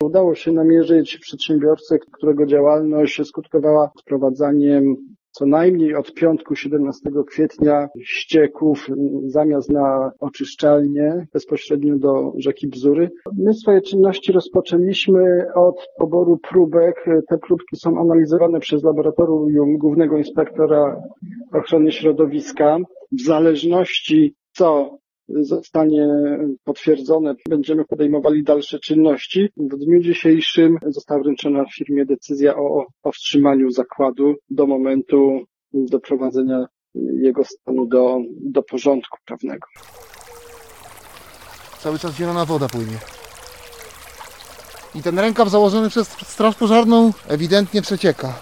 Udało się namierzyć przedsiębiorcę, którego działalność skutkowała wprowadzaniem co najmniej od piątku 17 kwietnia ścieków zamiast na oczyszczalnię bezpośrednio do rzeki Bzury. My swoje czynności rozpoczęliśmy od poboru próbek. Te próbki są analizowane przez laboratorium Głównego Inspektora Ochrony Środowiska. W zależności co zostanie potwierdzone, będziemy podejmowali dalsze czynności. W dniu dzisiejszym została wręczona firmie decyzja o powstrzymaniu zakładu do momentu doprowadzenia jego stanu do porządku prawnego. Cały czas zielona woda płynie. I ten rękaw założony przez Straż Pożarną ewidentnie przecieka.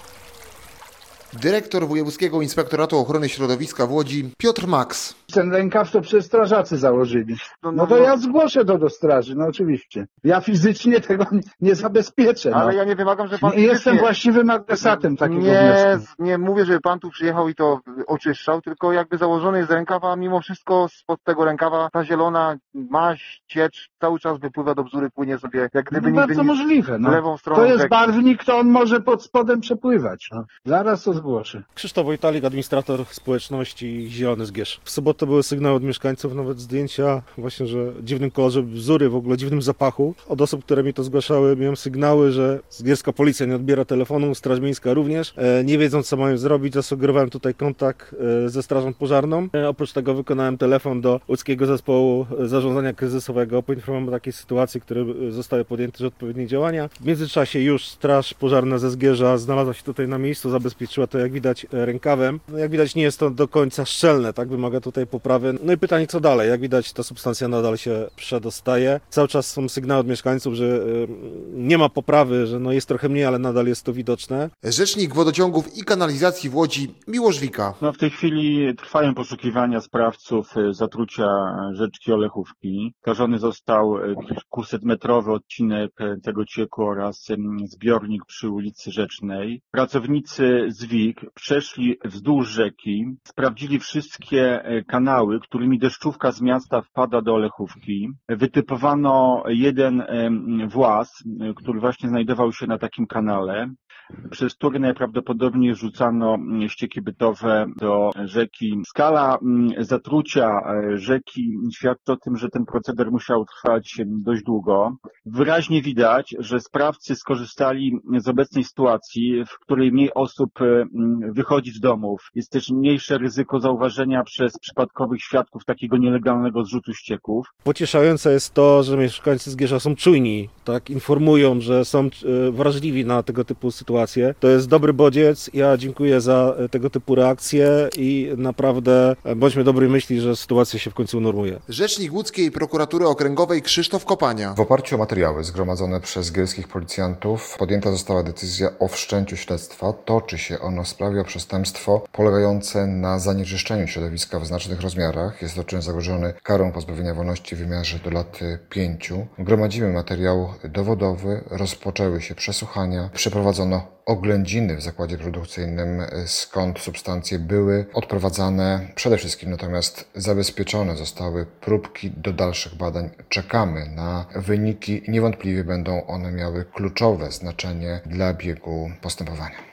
Dyrektor Wojewódzkiego Inspektoratu Ochrony Środowiska w Łodzi Piotr Maks. Ten rękaw to przecież strażacy założyli. No to ja zgłoszę to do straży, no oczywiście. Ja fizycznie tego nie zabezpieczę. Ale no. ja nie wymagam, że pan... Nie jestem właściwym adresatem takiego wniosku. Nie mówię, żeby pan tu przyjechał i to oczyszczał, tylko jakby założony jest rękaw, a mimo wszystko spod tego rękawa ta zielona maź, ciecz cały czas wypływa do Bzury, płynie sobie jak gdyby No bardzo możliwe. No. lewą stroną To jest rzeki. barwnik, to on może pod spodem przepływać. No. Zaraz to zgłoszę. Krzysztof Wojtalik, administrator społeczności Zielony Zgierz. W sobotę były sygnały od mieszkańców, nawet zdjęcia właśnie, że w dziwnym kolorze Bzury, w ogóle dziwnym zapachu. Od osób, które mi to zgłaszały, miałem sygnały, że zgierska policja nie odbiera telefonu, Straż Miejska również. Nie wiedzą, co mają zrobić, zasugerowałem tutaj kontakt ze Strażą Pożarną. Oprócz tego wykonałem telefon do Łódzkiego Zespołu Zarządzania Kryzysowego, poinformowałem o takiej sytuacji, które zostały podjęte, że odpowiednie działania. W międzyczasie już Straż Pożarna ze Zgierza znalazła się tutaj na miejscu, zabezpieczyła to, jak widać, rękawem. No, jak widać, nie jest to do końca szczelne, tak? Wymaga tutaj poprawy. No i pytanie, co dalej? Jak widać, ta substancja nadal się przedostaje. Cały czas są sygnały od mieszkańców, że nie ma poprawy, że no jest trochę mniej, ale nadal jest to widoczne. Rzecznik Wodociągów i Kanalizacji w Łodzi Miłosz Wika. No w tej chwili trwają poszukiwania sprawców zatrucia rzeczki Olechówki. Skażony został kilkusetmetrowy odcinek tego cieku oraz zbiornik przy ulicy Rzecznej. Pracownicy z WIK przeszli wzdłuż rzeki, sprawdzili wszystkie kanały, którymi deszczówka z miasta wpada do Olechówki. Wytypowano jeden włas, który właśnie znajdował się na takim kanale, przez który najprawdopodobniej rzucano ścieki bytowe do rzeki. Skala zatrucia rzeki świadczy o tym, że ten proceder musiał trwać dość długo. Wyraźnie widać, że sprawcy skorzystali z obecnej sytuacji, w której mniej osób wychodzi z domów. Jest też mniejsze ryzyko zauważenia przez przypadkowych świadków takiego nielegalnego zrzutu ścieków. Pocieszające jest to, że mieszkańcy Zgierza są czujni, tak? Informują, że są wrażliwi na tego typu sytuacje. To jest dobry bodziec. Ja dziękuję za tego typu reakcje i naprawdę bądźmy dobrej myśli, że sytuacja się w końcu unormuje. Rzecznik Łódzkiej Prokuratury Okręgowej Krzysztof Kopania. W oparciu o materiały zgromadzone przez zgierskich policjantów podjęta została decyzja o wszczęciu śledztwa. Toczy się ono w sprawie o przestępstwo polegające na zanieczyszczeniu środowiska w znacznych rozmiarach. Jest to czyn zagrożony karą pozbawienia wolności w wymiarze do lat 5. Gromadzimy materiał dowodowy, rozpoczęły się przesłuchania, przeprowadzono oględziny w zakładzie produkcyjnym, skąd substancje były odprowadzane. Przede wszystkim natomiast zabezpieczone zostały próbki do dalszych badań. Czekamy na wyniki i niewątpliwie będą one miały kluczowe znaczenie dla biegu postępowania.